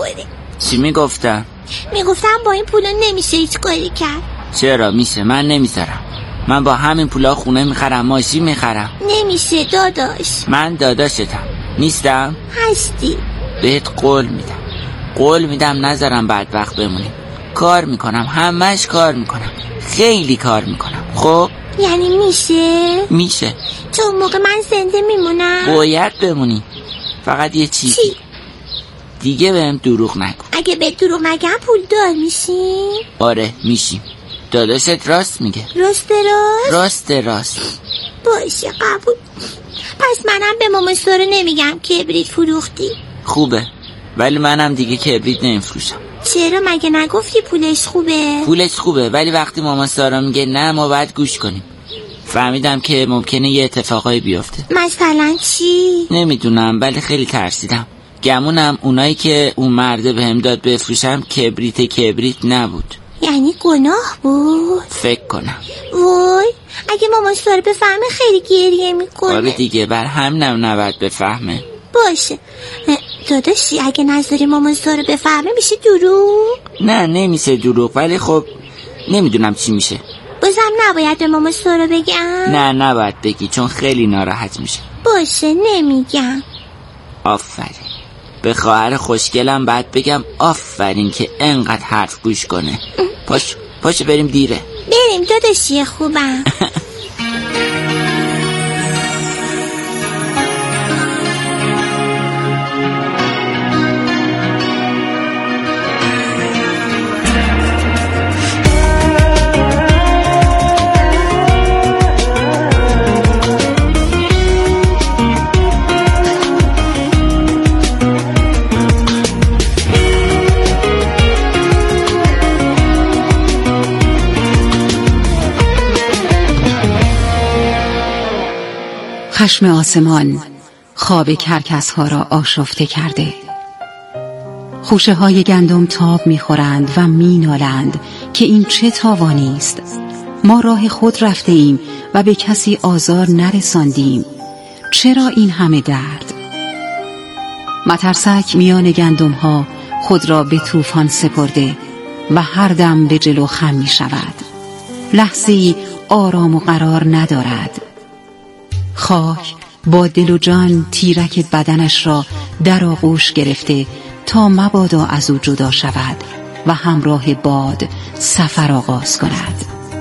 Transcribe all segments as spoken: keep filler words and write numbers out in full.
میخوره. چی میگفتم؟ میگفتم با این پولا نمیشه هیچ کاری کرد. چرا میشه؟ من نمیذارم. من با همین پولا خونه میخرم، ماشین میخرم. نمیشه داداش. من داداشتم نیستم؟ هستی. بهت قول میدم، قول میدم نذارم بدبخت بمونی. کار میکنم، همش کار میکنم، خیلی کار میکنم. خب یعنی میشه؟ میشه. چون موقع من زنده میمونم؟ باید بمونی. فقط یه چیزی چی؟ دیگه بهم دروغ نگو. اگه به دروغ نگم پول دار میشیم؟ آره میشیم. داداشت راست میگه. راست راست؟ راست راست. باشه قبول. پس منم به مامان سارا نمیگم کبریت فروختی. خوبه، ولی منم دیگه کبریت نمیفروشم. چرا؟ مگه نگفتی پولش خوبه؟ پولش خوبه، ولی وقتی مامان سارا میگه نه ما باید گوش کنیم. فهمیدم که ممکنه یه اتفاقایی بیفته. مثلا چی؟ نمیدونم، ولی خیلی ترسیدم. گمونم اونایی که اون مرده بهم داد بفروشم کبریت کبریت نبود. یعنی گناه بود؟ فکر کنم. وای اگه مامان سارا بفهمه خیلی گریه میکنه. آره دیگه، بر همینم نباید بفهمه. باشه داداشی، اگه نذاری مامان سارا بفهمه میشه دروغ؟ نه نمیشه دروغ، ولی خب نمیدونم چی میشه. بازم نباید به مامان سارا بگم؟ نه نباید بگی، چون خیلی ناراحت میشه. باشه نمیگم. آفرین. به خواهر خوشگلم بعد بگم آفرین که انقدر حرف گوش کنه. پاش پاش بریم دیره. بریم داداشی خوبم. خشم آسمان خواب کرکس ها را آشفته کرده. خوشه های گندم تاب میخورند و مینالند که این چه تاوانی است. ما راه خود رفته ایم و به کسی آزار نرساندیم. چرا این همه درد؟ مترسک میان گندم ها خود را به طوفان سپرده و هر دم به جلو خم می شود. لحظه‌ای آرام و قرار ندارد. خاک با دل و جان تیرک بدنش را در آغوش گرفته تا مبادا از او جدا شود و همراه باد سفر آغاز کند.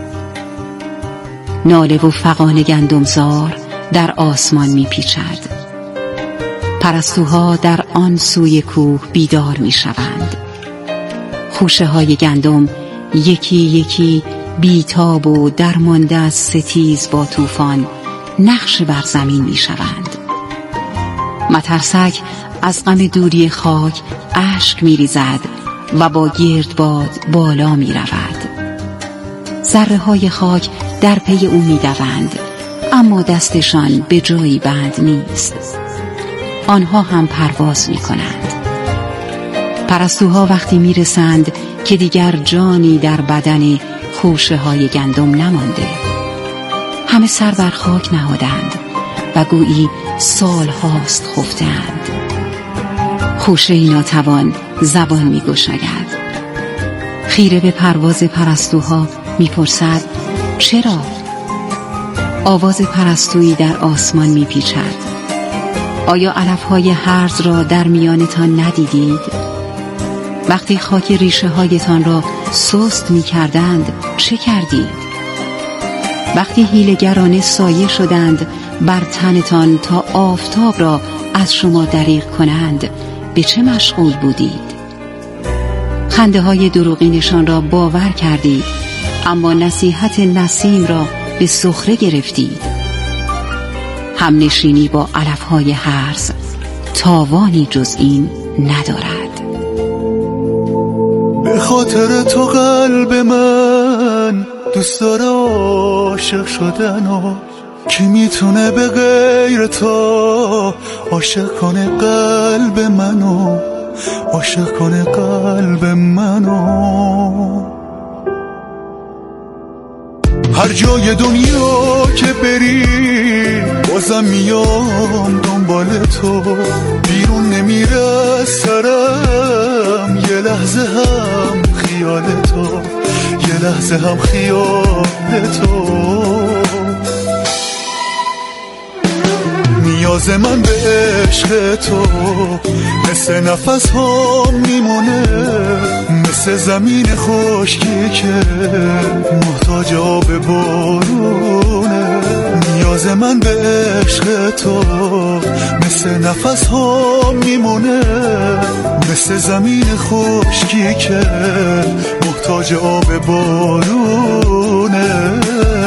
ناله و فغان گندمزار در آسمان می پیچد. پرستوها در آن سوی کوه بیدار می شوند. خوشه های گندم یکی یکی بیتاب و درمانده از ستیز با طوفان نقش بر زمین می شوند. مترسک از غم دوری خاک اشک می ریزد و با گردباد بالا می رود. ذره های خاک در پی او می دوند، اما دستشان به جایی بند نیست. آنها هم پرواز می کنند. پرستوها وقتی می رسند که دیگر جانی در بدن خوشه های گندم نمانده. همه سر بر خاک نهادند و گویی سال هاست خفتند. خوشه ای ناتوان زبان می گشاید. خیره به پرواز پرستوها می پرسد چرا؟ آواز پرستویی در آسمان می پیچد. آیا علفهای هرز را در میانتان ندیدید؟ وقتی خاک ریشه هایتان را سست می کردند چه کردید؟ وقتی حیله‌گرانه سایه شدند بر تنتان تا آفتاب را از شما دریغ کنند به چه مشغول بودید؟ خنده های دروغینشان را باور کردید، اما نصیحت نسیم را به سخره گرفتید. همنشینی با علفهای هرز تاوانی جز این ندارد. به خاطر تو قلب من دوست داره عاشق شدن و کی میتونه به غیر تو عاشق کنه قلب منو، عاشق کنه قلب منو. هر جای دنیا که بری بازم میام دنبال تو، بیرون نمیره از سرم یه لحظه هم خیال تو، یه لحظه هم خیال تو. نیاز من به عشق تو مثل نفس ها میمونه، مثل زمین خشکی که محتاج آب بارونه. نیاز من به عشق تو مثل نفس ها میمونه، مثل زمین خشکی که محتاج آب بارونه.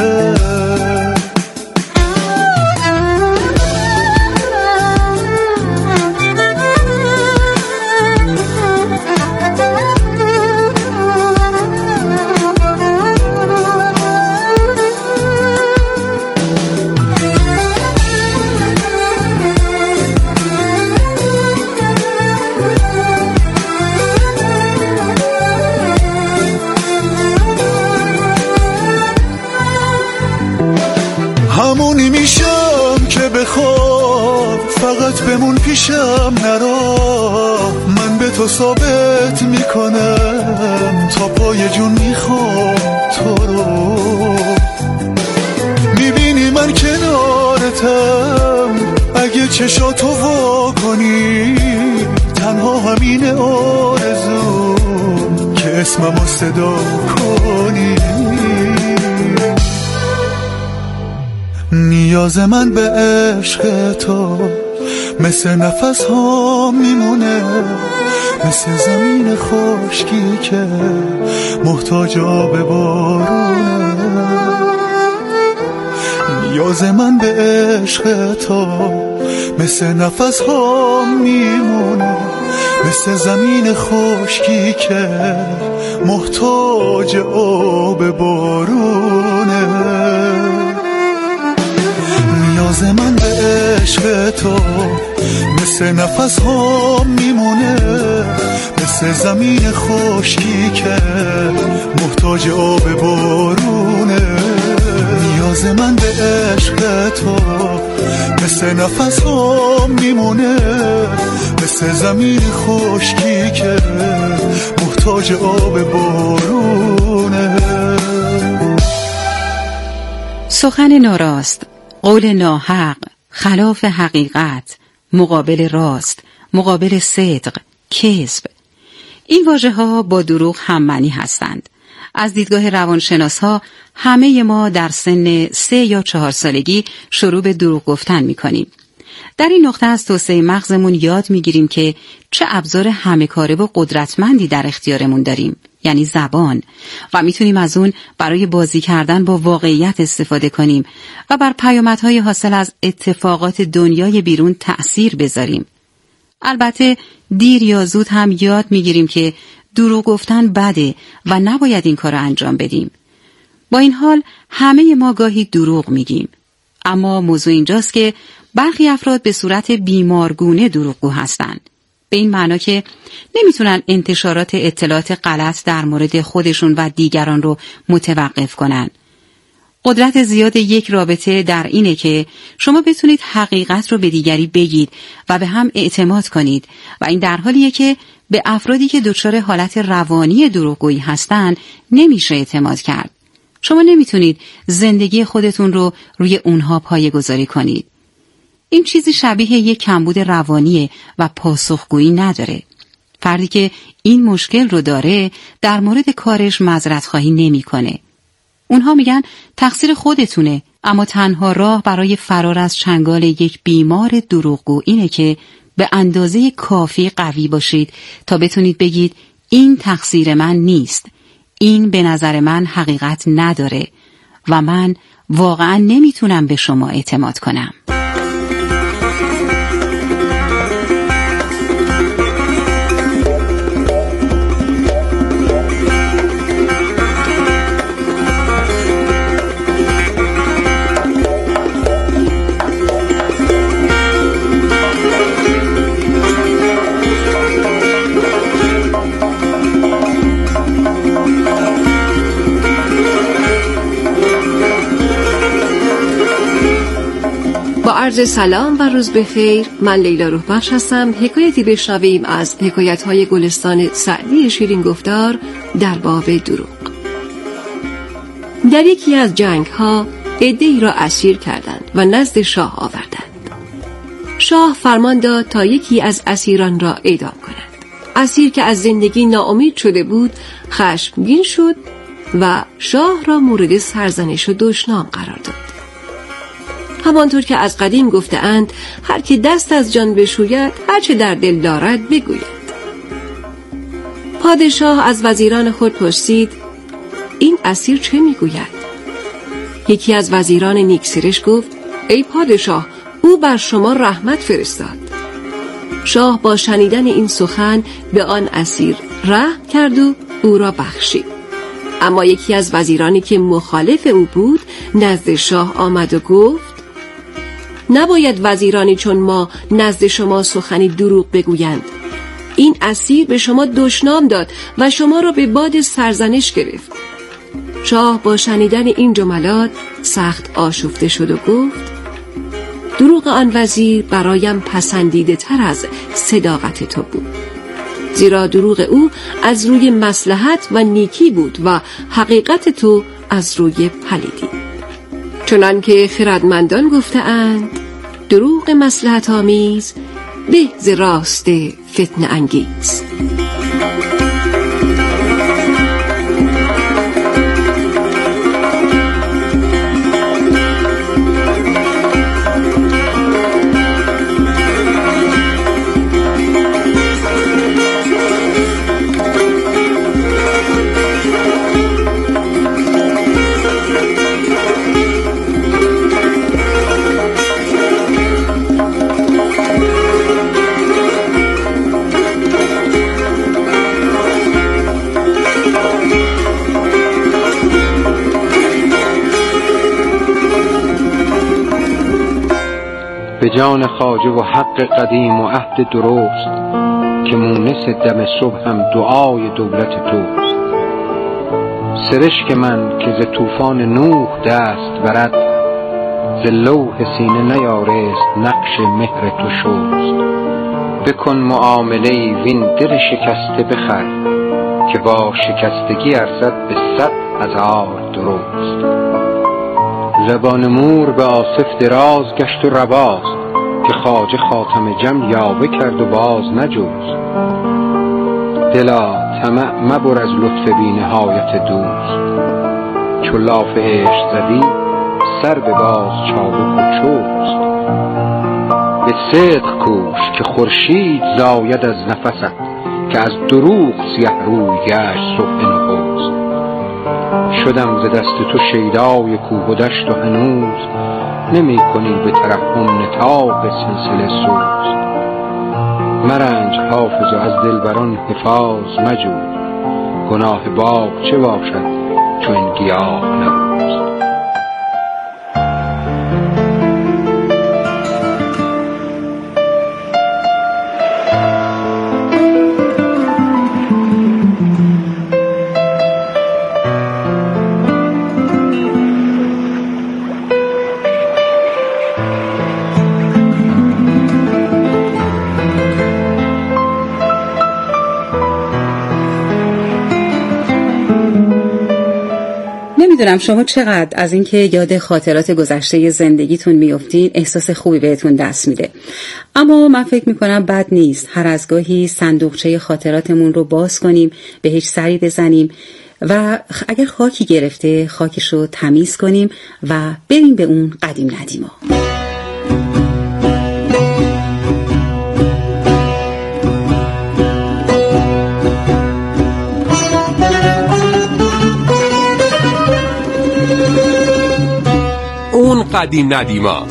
همونی میشم که بخواب فقط بمون پیشم نرا، من به تو ثابت میکنم تا پای جون میخوام تو رو. میبینی من کنارتم اگه چشاتو وا کنی، تنها همین آرزو که اسممو صدا کنی. نیاز من به عشق تو مثل نفس ها میمونه، مثل زمین خشکی که محتاج آب بارونه. نیاز من به عشق تو مثل نفس ها میمونه، مثل زمین خشکی که محتاج آب بارونه. نیاز من به عشق تو مثل نفس ها میمونه، مثل زمین خشکی که محتاج آب بارونه. نیاز من به عشق تو مثل نفس ها میمونه، مثل زمین خشکی که محتاج آب بارونه. سخن ناراست، قول ناحق، خلاف حقیقت، مقابل راست، مقابل صدق، کذب. این واژه ها با دروغ هم معنی هستند. از دیدگاه روانشناس ها همه ما در سن سه یا چهار سالگی شروع به دروغ گفتن می کنیم. در این نقطه از توسعه مغزمون یاد می گیریم که چه ابزار همه کاره و قدرتمندی در اختیارمون داریم، یعنی زبان، و میتونیم از اون برای بازی کردن با واقعیت استفاده کنیم و بر پیامدهای حاصل از اتفاقات دنیای بیرون تأثیر بذاریم. البته دیر یا زود هم یاد میگیریم که دروغ گفتن بده و نباید این کار رو انجام بدیم. با این حال همه ما گاهی دروغ میگیم، اما موضوع اینجاست که برخی افراد به صورت بیمارگونه دروغگو هستند. به این معنا که نمیتونن انتشارات اطلاعات غلط در مورد خودشون و دیگران رو متوقف کنن. قدرت زیاد یک رابطه در اینه که شما بتونید حقیقت رو به دیگری بگید و به هم اعتماد کنید، و این در حالیه که به افرادی که دچار حالت روانی دروغگویی هستن نمیشه اعتماد کرد. شما نمیتونید زندگی خودتون رو روی اونها پایه‌گذاری کنید. این چیزی شبیه یک کمبود روانیه و پاسخگویی نداره. فردی که این مشکل رو داره در مورد کارش معذرت خواهی نمی‌کنه. اونها میگن تقصیر خودتونه، اما تنها راه برای فرار از چنگال یک بیمار دروغگو اینه که به اندازه کافی قوی باشید تا بتونید بگید این تقصیر من نیست، این به نظر من حقیقت نداره و من واقعا نمیتونم به شما اعتماد کنم. عرض سلام و روز بخیر. من لیلا روحبخش هستم. حکایتی بشنویم از حکایت‌های گلستان سعدی شیرین گفتار در باب دروغ. در یکی از جنگ‌ها عده‌ای را اسیر کردند و نزد شاه آوردند. شاه فرمان داد تا یکی از اسیران را اعدام کنند. اسیر که از زندگی ناامید شده بود خشمگین شد و شاه را مورد سرزنش و دشنام قرار داد. همانطور که از قدیم گفته اند هر که دست از جان بشوید هرچه در دل دارد بگوید. پادشاه از وزیران خود پرسید این اسیر چه میگوید؟ یکی از وزیران نیکسرش گفت ای پادشاه، او بر شما رحمت فرستاد. شاه با شنیدن این سخن به آن اسیر رحم کرد و او را بخشید. اما یکی از وزیرانی که مخالف او بود نزد شاه آمد و گفت نباید وزیرانی چون ما نزد شما سخنی دروغ بگویند. این اسیر به شما دشنام داد و شما را به باد سرزنش گرفت. شاه با شنیدن این جملات سخت آشفته شد و گفت دروغ آن وزیر برایم پسندیده تر از صداقت تو بود، زیرا دروغ او از روی مصلحت و نیکی بود و حقیقت تو از روی پلیدی. چنانکه خردمندان گفته‌اند دروغ مصلحت آمیز به ز راست فتنه انگیز. به جان خواجه و حق قدیم و عهد درست که مونس دم صبح هم دعای دولت توست. سرشک من که ز طوفان نوح دست برد، ز لوح سینه نیارست نقش مهر تو شست. بکن معامله وین دل شکسته بخر، که با شکستگی ارزد به صد هزار درست. زبان مور به آصف دراز گشت و رواست، که خواجه خاتم جم یاوه کرد و باز نجوست. دلا طمع مبر از لطف بی نهایت دوست، چو لاف عشق زدی سر به باز چابک و چوست. به صدق کوش که خورشید زاید از نفست، که از دروغ سیه روی گشت صبح نخست. شدم ز دست تو شیدای کوه و دشت و هنوز، نمی کنی به ترحم نطاق سلسله سوز. مرنج حافظ و از دلبران حفاظ مجو، گناه باغ چه باشد چو این گیاه نبوست. نمیدونم شما چقدر از اینکه یاد خاطرات گذشته زندگیتون میافتین احساس خوبی بهتون دست میده، اما من فکر میکنم بد نیست هر از گاهی صندوقچه خاطراتمون رو باز کنیم، بهش سری بزنیم و اگر خاکی گرفته خاکش رو تمیز کنیم و بریم به اون قدیم ندیما. اون قدیم ندیما.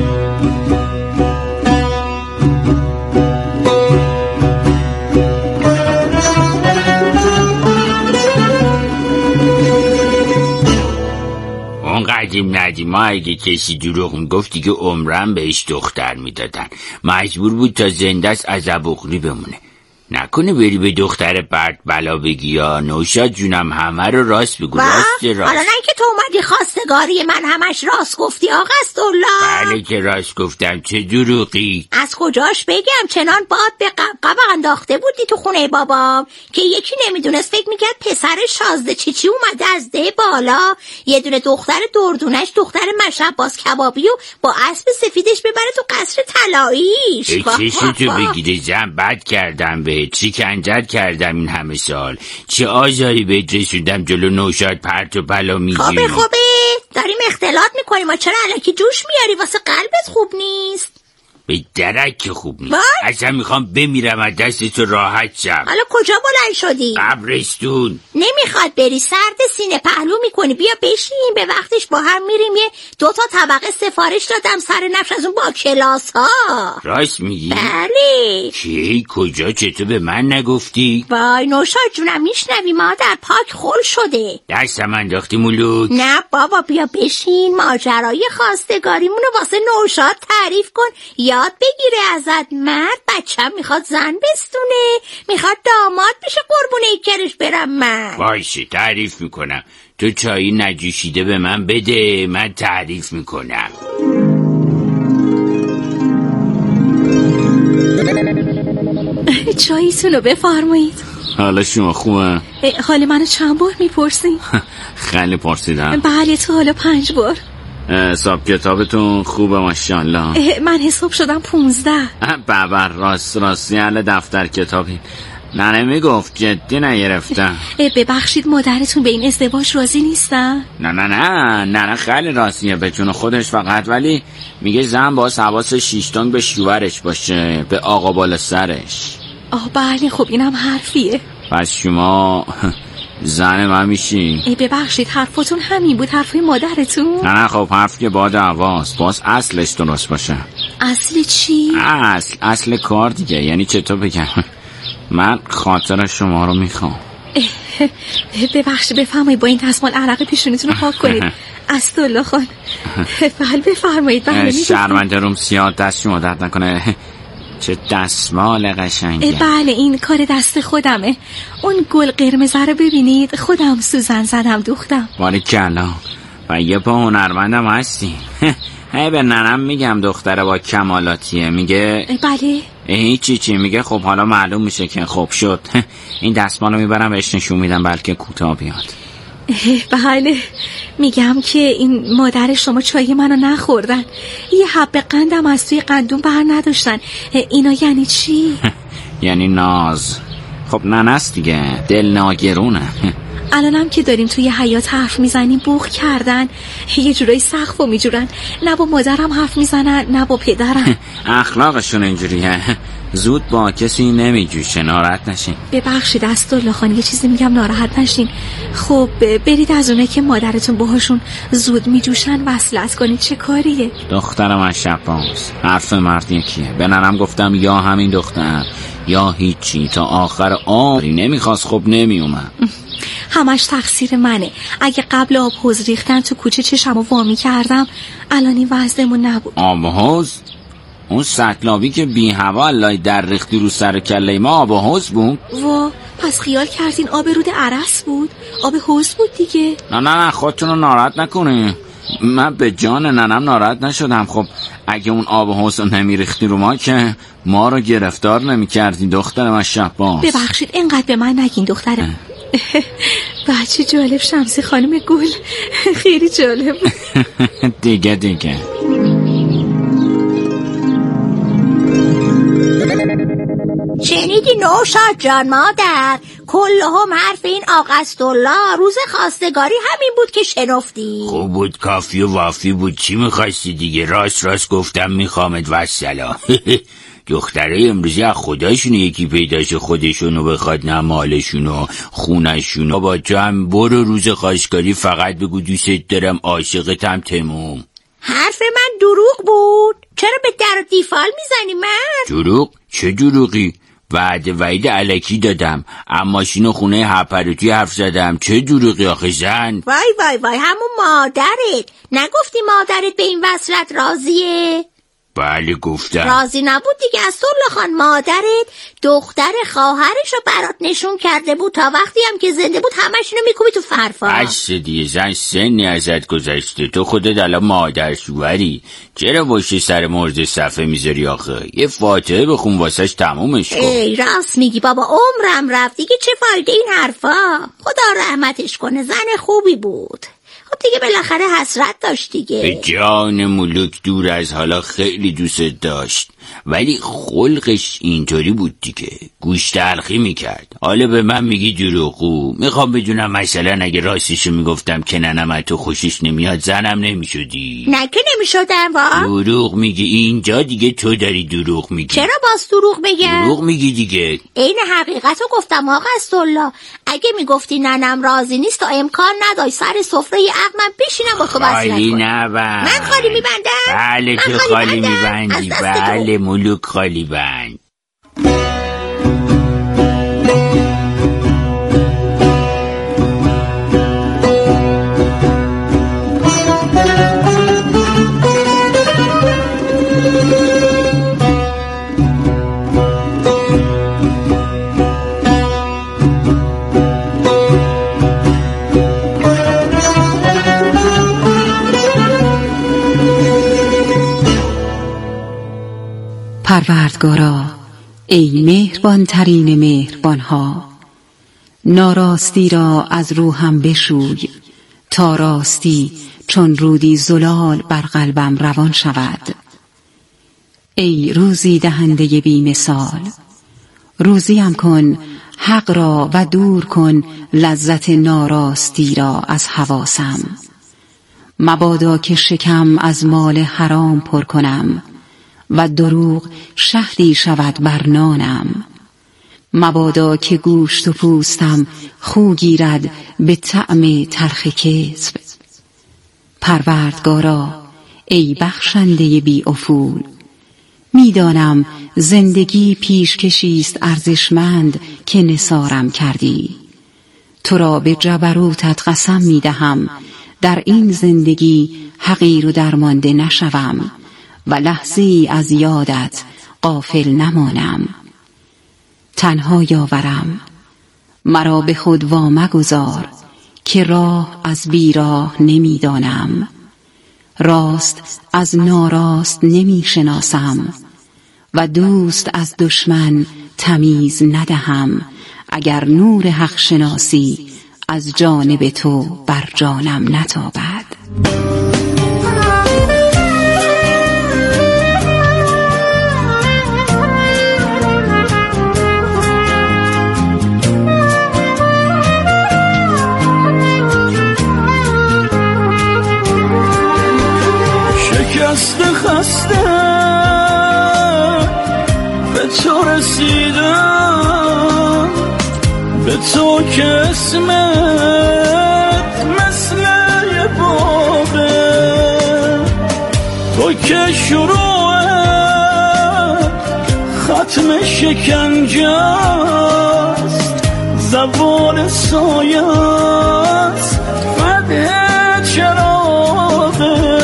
اون قدیم ندیما اگه کسی دروغ میگفت دیگه عمرم بهش دختر میدادن، مجبور بود تا زنده از عذاب اغلی بمونه. نکنه بری به دختر برد بلا بگی یا نوشاد جونم همه رو راست بگو. راست راست. حالا نه که تو اومدی خواستگاری من همش راست گفتی آقا قصدالله. بله که راست گفتم، چه دروغی. از کجاش بگم؟ چنان باد به قبقب انداخته بودی تو خونه بابام که یکی نمیدونست، فکر میکرد پسر شازده چیچی اومده از ده بالا یه دونه دختر دردونش دختر مشرب باز کبابی و با اسب سفیدش ببره تو قصر طلاییش. چشو تو بگیره زن، بد کردم به چی کنجر کردم این همه سال، چه آزاری بهت رسوندم جلو نوشاد پرت و پلا میگی. خوبه خوبه داریم اختلاط میکنیم و چرا الکی جوش میاری؟ واسه قلبت خوب نیست. به درک که خوب نیست. اصلا میخوام بمیرم از دست تو راحت شم. حالا کجا بلند شدی؟ قبرستون. نمیخواد بری، سرد سینه پهلو میکنی. بیا بشین، به وقتش با هم میریم. یه دوتا طبقه سفارش دادم سر نفش از اون با کلاس ها. راست میگی؟ بله. کی کجا چطور به من نگفتی؟ وای نوشاد جونم میشنوی مادر پاک خل شده. دستم انداختی مولود. نه بابا بیا بشین، ماجرای خواستگاریمونو واسه نوشاد تعریف کن، یاد بگیره ازت. مرد بچم میخواد زن بستونه، میخواد داماد بشه، قربونه ایکرش برم من. باشه تعریف میکنم، تو چایی نجوشیده به من بده، من تعریف میکنم. چاییتونو بفرمایید. حالا شما خوبه؟ حال منو چند بار میپرسی؟ خیلی پرسیدم. بله تو حالا پنج بار. حساب کتابتون خوبه ماشاءالله. من حساب شدم پونزده. بابا راست راستی اهل دفتر کتابی. نه نمیگفت جدی نگرفتم. ببخشید مادرتون به این ازدواج راضی نیستن؟ نه نه نه نه نه خیلی راضیه به جون خودش فقط، ولی میگه زن باز حواس شیشتانگ به شوهرش باشه، به آقا بالا سرش. آه بله خب اینم حرفیه. پس شما زن من میشی؟ ای ببخشید حرفتون همین بود، حرفی مادرتون؟ نه نه خب حرف که با دعواست، باز اصلش درست باشه. اصل چی؟ اصل اصل کار دیگه. یعنی چطور بگم، من خاطر شما رو میخوام. ببخشید بفرمایید با این دستمال عرق پیشونیتون رو پاک کنید. استالله خان. بله بفرمایید. بله شرمنده روم سیاه، دست شما درد نکنه. چه دستمال قشنگه. بله این کار دست خودمه. اون گل قرمز رو ببینید خودم سوزن زدم دوختم. باریکلا و یه پا هنرمندم هستی. هی به ننم میگم دختره با کمالاتیه، میگه بله هیچی چی میگه. خب حالا معلوم میشه که خب شد. این دستمالو میبرم بهش نشون میدم بلکه کوتاه بیاد. بله میگم که این مادر شما چای منو نخوردن، یه حب قندم از توی قندون بر نداشتن. اینا یعنی چی؟ یعنی ناز. خب ننست دیگه، دل ناگرونه. الانم که داریم توی حیات حرف میزنیم بوخ کردن، یه جورایی سقفو میجورن، نه با مادرم حرف میزنن نه با پدرم. اخلاقشون اینجوریه، زود با کسی نمیجوشه، ناراحت نشین. ببخشید استالله خان یه چیزی میگم ناراحت نشین. خب برید از اونه که مادرتون باهاشون زود میجوشن وصلت کنید. چه کاریه؟ دخترم از شباز، حرف مرد یکیه. به ننم گفتم یا همین دختر یا هیچی، تا آخر عمری نمیخواست خب نمیومد. همش تقصیر منه. اگه قبل آب حوض ریختن تو کوچه چشمو وامی کردم الان این وضعمون نبود. آب حوض؟ اون سطلابی که بی هوا لای در ریختی رو سر کله ما آب حوض بود؟ وا پس خیال کردین آب رود عرس بود؟ آب حوض بود دیگه. نه نه نه خودتون رو ناراحت نکنین، من به جان ننم ناراحت نشدم. خب اگه اون آب حوض رو نمیریختی رو ما که ما رو گرفتار نمیکردی دخترم از شباز. ببخشید اینقدر به من نگین دخترم. بچه جالب شمسی خانم گل، خیلی جالب. دیگه دیگه شنیدی نوشاد جان مادر؟ کلهم حرف این آقا قصدالله روز خواستگاری همین بود که شنفتی. خوب بود، کافی و وافی بود. چی میخواستی دیگه؟ راست راست گفتم میخوامت و سلام. دختره امروزی از خداشونو یکی پیداشه خودشونو بخواد، نه مالشونو خونشونو. با تو هم برو روز خواستگاری فقط بگو دوست دارم، عاشقتم، تموم. حرف من دروغ بود. چرا به در و دیفال میزنی من؟ دروغ؟ چه دروغی؟ وعده وعید الکی دادم، اما شینو خونه هپروتی حرف زدم. چه دروغی آخه زن؟ وای وای وای همون مادرت. نگفتی مادرت به این وصلت راضیه؟ بله گفتم. راضی نبود دیگه اسدالله خان. مادرت دختر خواهرش رو برات نشون کرده بود، تا وقتی هم که زنده بود همشونو میکوبی تو فرفا. بس دیگه زن، سنی ازت گذشته، تو خودت الان مادر شوهری، چرا باشه سر مرد صفحه میذاری آخه؟ یه فاتحه بخون واسش تمومش کن. ای راست میگی بابا، عمرم رفت دیگه، چه فایده این حرفا؟ خدا رحمتش کنه، زن خوبی بود. خب دیگه بالاخره حسرت داشت دیگه. به جان ملوک دور از حالا خیلی دوست داشت، ولی خلقش اینطوری بود دیگه، گوش تلخی میکرد. حالا به من میگی دروغو؟ میخوام بدونم مثلا اگه راستشو میگفتم که ننم تو خوشش نمیاد زنم نمیشدی؟ نه که نمیشدم. وا دروغ میگی، اینجا دیگه تو داری دروغ میگی. چرا باز دروغ بگم؟ دروغ میگی دیگه. این حقیقتو گفتم آقا اسدالله. اگه میگفتی ننم راضی نیست تا امکان نداشت سر سفره عقد من بشینم با تو وصلت کنم. خالی نبند. من خالی میبندم؟ بله تو خالی میبندی. بله ملوک خالی بند. پروردگارا ای مهربان ترین مهربانها، ناراستی را از روحم بشوی تا راستی چون رودی زلال بر قلبم روان شود. ای روزی دهنده بی مثال، روزیم کن حق را و دور کن لذت ناراستی را از حواسم. مبادا که شکم از مال حرام پر کنم و دروغ شهدی شود بر نانم. مبادا که گوشت و پوستم خو گیرد به طعم تلخ کذب. پروردگارا ای بخشنده بی افول، میدانم زندگی پیشکشیست ارزشمند که نثارم کردی. تو را به جبروتت قسم میدهم در این زندگی حقیر و درمانده نشوم و لحظه‌ای از یادت غافل نمانم. تنها یاورم، مرا به خود وامگذار که راه از بیراه نمیدانم. راست از ناراست نمی شناسم و دوست از دشمن تمیز ندهم. اگر نور حق شناسی از جانب تو بر جانم نتابد. شکست خسته به تو رسیدم، به تو که اسمت مثل یه بابه، تو که شروعت ختم شکنجه است، زوال سایه است، فتح چراغه.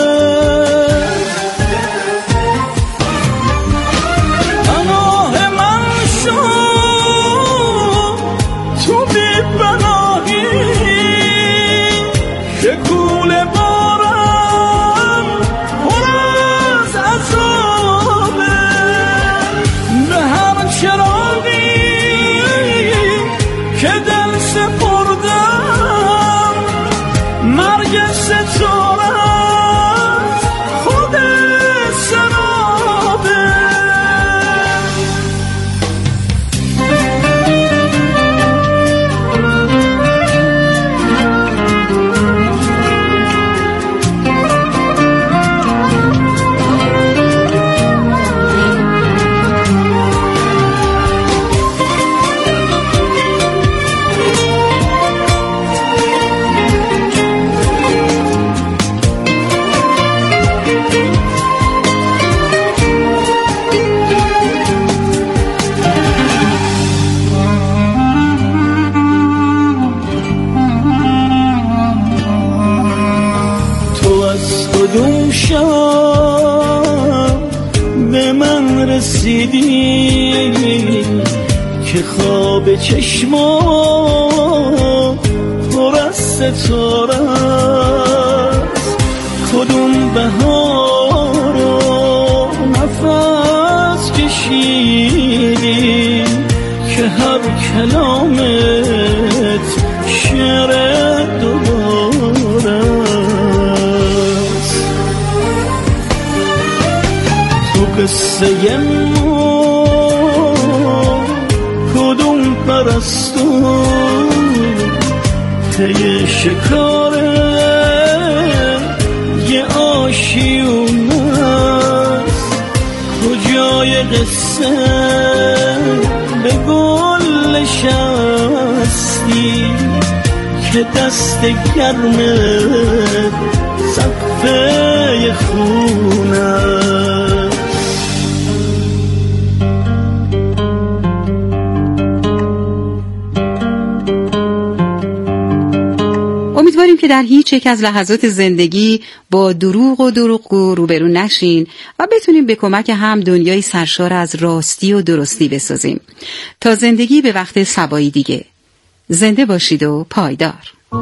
من رسیدی که خواب چشما پر از ستاره است. کدوم بهار رو نفس کشیدی که هر کلامت شعر دوباره است. تو قصه ما کدوم پرستو پی شکاره یه آشیونه است. کجای قصه به گل نشستی که دست گرمت صفحه خونه. امیدواریم که در هیچ یک از لحظات زندگی با دروغ و دروغگو روبرو نشین و بتونیم به کمک هم دنیای سرشار از راستی و درستی بسازیم. تا زندگی به وقت صبایی دیگه. زنده باشید و پایدار.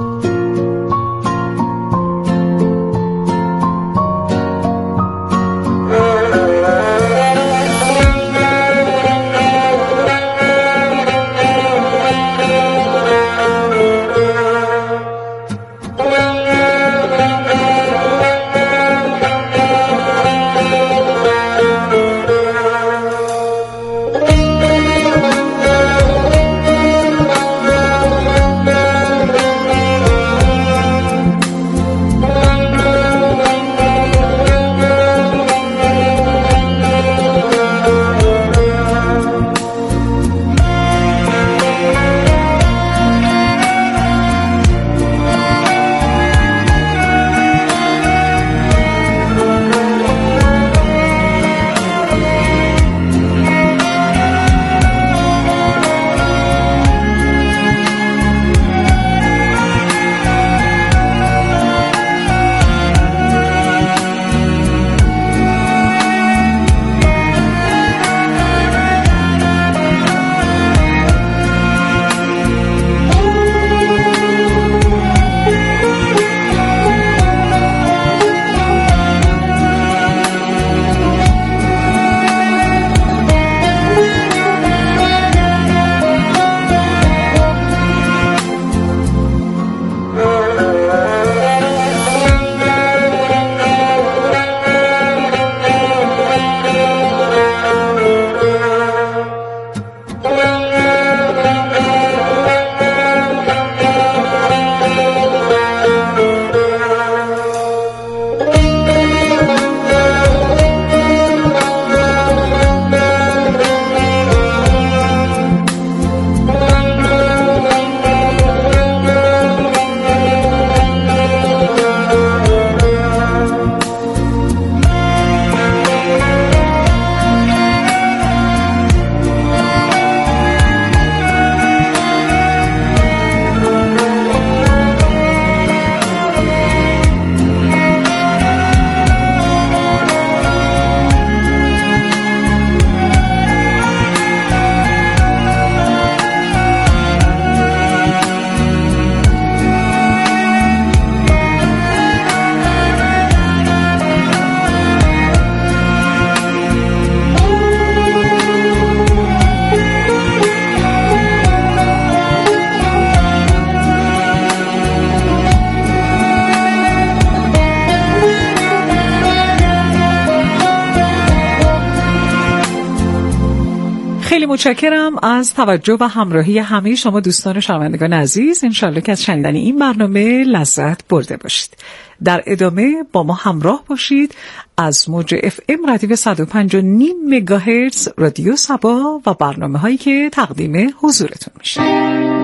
خیلی متشکرم از توجه و همراهی همه شما دوستان شنوندگان عزیز. انشالله که از شنیدن این برنامه لذت برده باشید. در ادامه با ما همراه باشید از موج اف ام ردیو صد و پنج و نیم مگاهرتز رادیو صبا و برنامه هایی که تقدیم حضورتون میشه.